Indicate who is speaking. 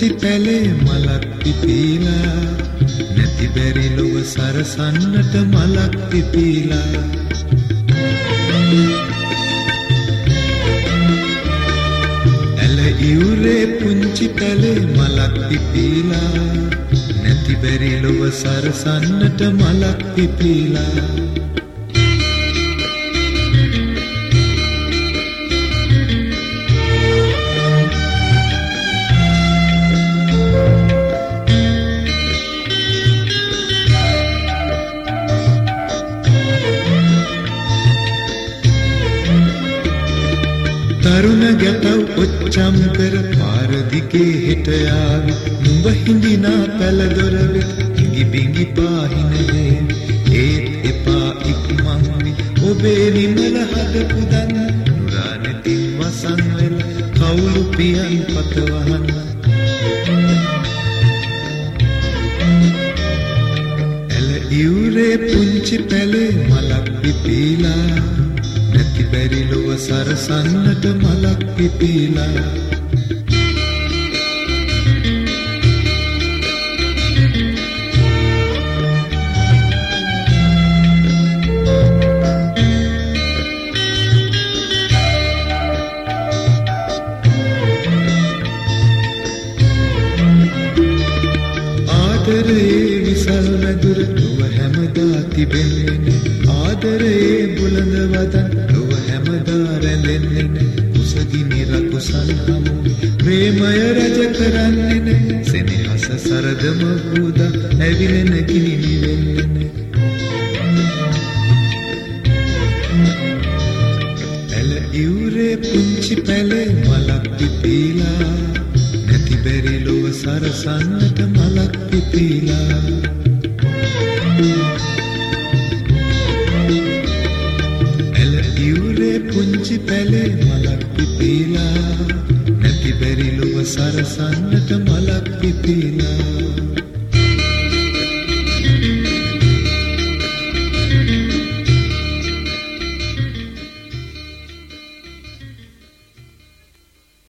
Speaker 1: පුංචි පැලේ මලක් පිපිලා නැති බැරි ලොව සරසන්නට මලක් පිපිලා ඇල ඉවුරේ පුංචි පැලේ මලක් පිපිලා නැති බැරි ලොව සරසන්නට මලක් පිපිලා තරුණ ගැටව් ඔච්චම් කර පාර දිගේ හෙට යාවි නුඹ හිඳිනා පැල දොර වෙත ඉඟි බිඟි පාහිනවේ ඒත් එපා ඉක්මන්වි ඔබේ නිමල හදපු දන්න නුරානෙතින් වසන් වෙල කවුළු පියන් පතවහන්න ඇල ඉවුරේ පුංචි පැලේ මලක් පිපිලා නැති බැරි ලොව සරසන්නට මලක් පිපිලා ආදරේ විසල් මැදුර ලොව හැමදා තිබෙන්නේ ආදරේ බුලඳ වදන් ලොව හැමදා රැඳෙන්නේ කුසගිනි රකුසන් හමුවේ ප්‍රේමය රජ කරන්නේ සෙනෙහස සරදම පුදා ඇවිලෙන ගිනි නිවෙන්නේ ඇල ඉවුරේ පුංචි පැලේ මලක් පිපිලා නැති බැරි ලොව සරසන්නට මලක් පිපිලා ඇල ඉවුරේ පුංචි පැලේ මලක් පිපිලා නැති බැරි ලොව සරසන්නට මලක් පිපිලා